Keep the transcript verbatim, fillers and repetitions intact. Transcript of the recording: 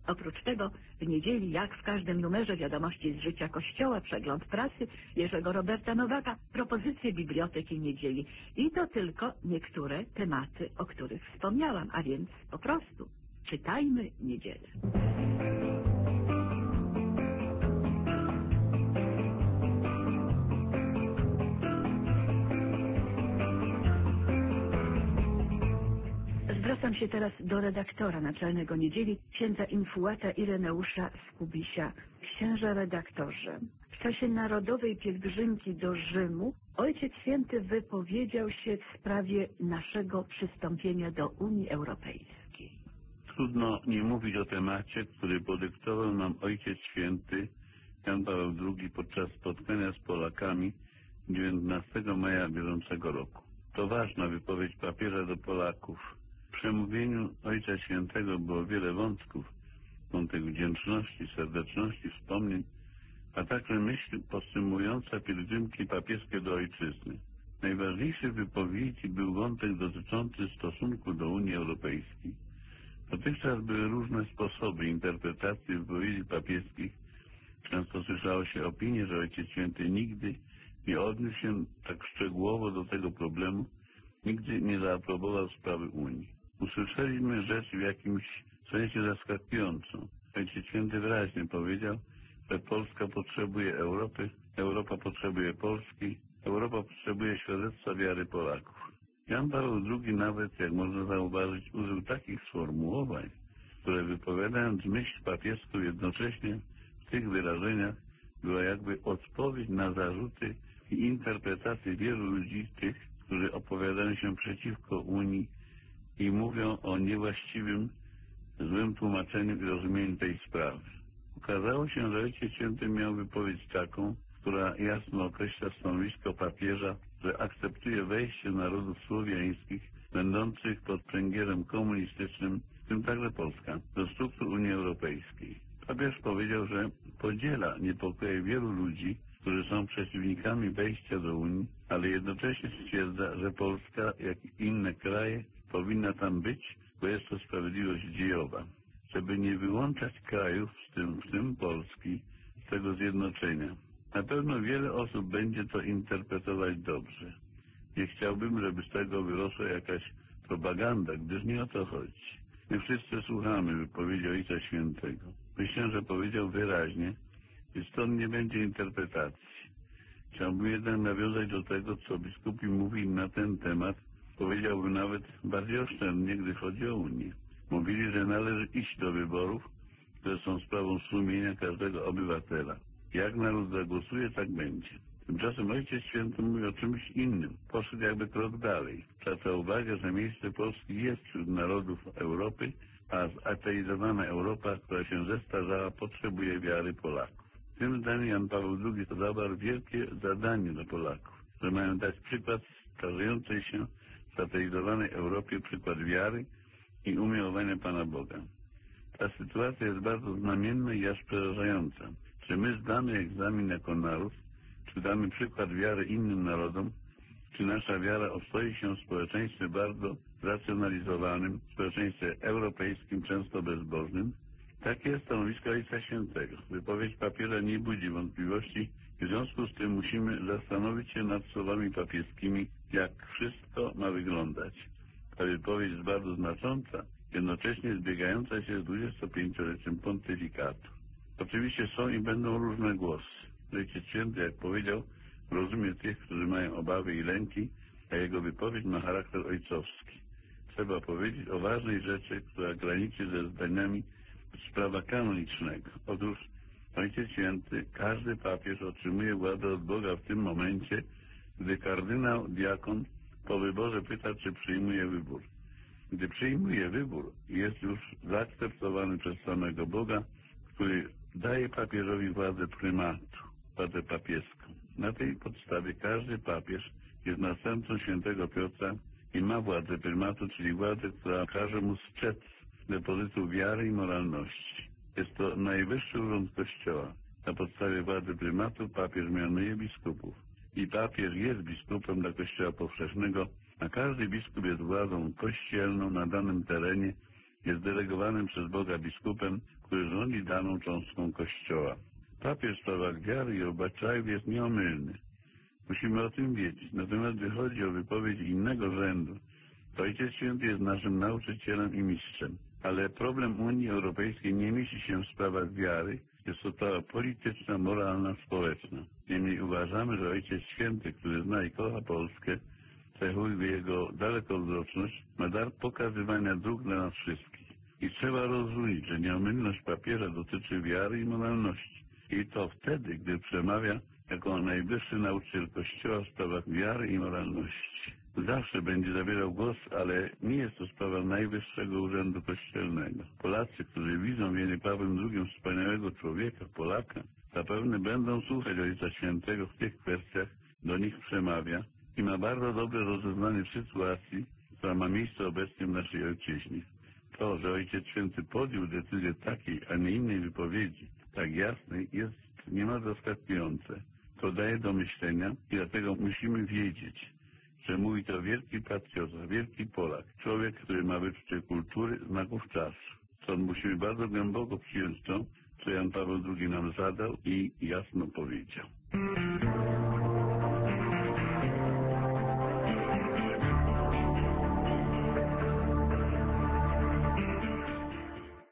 Oprócz tego w niedzieli, jak w każdym numerze Wiadomości z życia Kościoła, przegląd prasy Jerzego Roberta Nowaka, propozycje Biblioteki Niedzieli. I to tylko niektóre tematy, o których wspomniałam, a więc po prostu czytajmy niedzielę. Zwracam się teraz do redaktora naczelnego Niedzieli, księdza infułata Ireneusza Skubisia. Księże redaktorze, w czasie narodowej pielgrzymki do Rzymu Ojciec Święty wypowiedział się w sprawie naszego przystąpienia do Unii Europejskiej. Trudno nie mówić o temacie, który podyktował nam Ojciec Święty Jan Paweł drugi podczas spotkania z Polakami dziewiętnastego maja bieżącego roku. To ważna wypowiedź papieża do Polaków. W przemówieniu Ojca Świętego było wiele wątków, wątek wdzięczności, serdeczności, wspomnień, a także myśl podtrzymująca pielgrzymki papieskie do Ojczyzny. Najważniejszy w wypowiedzi był wątek dotyczący stosunku do Unii Europejskiej. Dotychczas były różne sposoby interpretacji wypowiedzi papieskich. Często słyszało się opinię, że Ojciec Święty nigdy nie odniósł się tak szczegółowo do tego problemu, nigdy nie zaaprobował sprawy Unii. Usłyszeliśmy rzecz w jakimś sensie zaskakującą. Ojciec Święty wyraźnie powiedział, że Polska potrzebuje Europy, Europa potrzebuje Polski, Europa potrzebuje świadectwa wiary Polaków. Jan Paweł drugi nawet, jak można zauważyć, użył takich sformułowań, które wypowiadając myśl papieską jednocześnie w tych wyrażeniach była jakby odpowiedź na zarzuty i interpretacje wielu ludzi, tych, którzy opowiadają się przeciwko Unii i mówią o niewłaściwym, złym tłumaczeniu i rozumieniu tej sprawy. Okazało się, że Ojciec Święty miał wypowiedź taką, która jasno określa stanowisko papieża, że akceptuje wejście narodów słowiańskich będących pod pręgierzem komunistycznym, w tym także Polska, do struktur Unii Europejskiej. Papież powiedział, że podziela niepokoje wielu ludzi, którzy są przeciwnikami wejścia do Unii, ale jednocześnie stwierdza, że Polska, jak i inne kraje, powinna tam być, bo jest to sprawiedliwość dziejowa. Żeby nie wyłączać krajów, w tym, w tym Polski, z tego zjednoczenia. Na pewno wiele osób będzie to interpretować dobrze. Nie chciałbym, żeby z tego wyrosła jakaś propaganda, gdyż nie o to chodzi. My wszyscy słuchamy wypowiedzi Ojca Świętego. Myślę, że powiedział wyraźnie, i stąd nie będzie interpretacji. Chciałbym jednak nawiązać do tego, co biskupi mówili na ten temat, powiedziałbym nawet bardziej oszczędnie, gdy chodzi o Unię. Mówili, że należy iść do wyborów, które są sprawą sumienia każdego obywatela. Jak naród zagłosuje, tak będzie. Tymczasem Ojciec Święty mówi o czymś innym. Poszedł jakby krok dalej. Zwraca uwagę, że miejsce Polski jest wśród narodów Europy, a zateizowana Europa, która się zestarzała, potrzebuje wiary Polaków. W tym zdaniu Jan Paweł drugi zawarł wielkie zadanie dla Polaków, że mają dać przykład starzejącej się, zateizowanej Europie, przykład wiary i umiłowania Pana Boga. Ta sytuacja jest bardzo znamienna i aż przerażająca. Czy my zdamy egzamin jako naród, czy damy przykład wiary innym narodom, czy nasza wiara ostoi się w społeczeństwie bardzo zracjonalizowanym, społeczeństwie europejskim, często bezbożnym? Takie jest stanowisko Ojca Świętego. Wypowiedź papieża nie budzi wątpliwości, w związku z tym musimy zastanowić się nad słowami papieskimi, jak wszystko ma wyglądać. Ta wypowiedź jest bardzo znacząca, jednocześnie zbiegająca się z dwudziestopięcioleciem pontyfikatu. Oczywiście są i będą różne głosy. Ojciec Święty, jak powiedział, rozumie tych, którzy mają obawy i lęki, a jego wypowiedź ma charakter ojcowski. Trzeba powiedzieć o ważnej rzeczy, która graniczy ze zdaniami z prawa kanonicznego. Otóż Ojciec Święty, każdy papież otrzymuje władzę od Boga w tym momencie, gdy kardynał diakon po wyborze pyta, czy przyjmuje wybór. Gdy przyjmuje wybór, jest już zaakceptowany przez samego Boga, który daje papieżowi władzę prymatu, władzę papieską. Na tej podstawie każdy papież jest następcą świętego Piotra i ma władzę prymatu, czyli władzę, która każe mu strzec depozytu wiary i moralności. Jest to najwyższy urząd Kościoła. Na podstawie władzy prymatu papież mianuje biskupów. I papież jest biskupem dla Kościoła powszechnego, a każdy biskup jest władzą kościelną na danym terenie, jest delegowanym przez Boga biskupem, który który rządzi daną cząstką Kościoła. Papież w sprawach wiary i obyczajów jest nieomylny. Musimy o tym wiedzieć. Natomiast gdy chodzi o wypowiedź innego rzędu, to Ojciec Święty jest naszym nauczycielem i mistrzem. Ale problem Unii Europejskiej nie mieści się w sprawach wiary, jest to sprawa polityczna, moralna, społeczna. Niemniej uważamy, że Ojciec Święty, który zna i kocha Polskę, cechuje jego dalekowzroczność, ma dar pokazywania dróg dla nas wszystkich. I trzeba rozróżnić, że nieomylność papieża dotyczy wiary i moralności. I to wtedy, gdy przemawia jako najwyższy nauczyciel Kościoła w sprawach wiary i moralności. Zawsze będzie zabierał głos, ale nie jest to sprawa najwyższego urzędu kościelnego. Polacy, którzy widzą w Janie Pawłem drugim wspaniałego człowieka, Polaka, zapewne będą słuchać Ojca Świętego w tych kwestiach, do nich przemawia i ma bardzo dobre rozeznanie w sytuacji, która ma miejsce obecnie w naszej ojczyźnie. To, że Ojciec Święty podjął decyzję takiej, a nie innej wypowiedzi, tak jasnej, jest niemal zaskakujące. To daje do myślenia i dlatego musimy wiedzieć, że mówi to wielki patriota, wielki Polak, człowiek, który ma wyczucie kultury, znaków czasu. Stąd musimy bardzo głęboko przyjąć to, co Jan Paweł drugi nam zadał i jasno powiedział.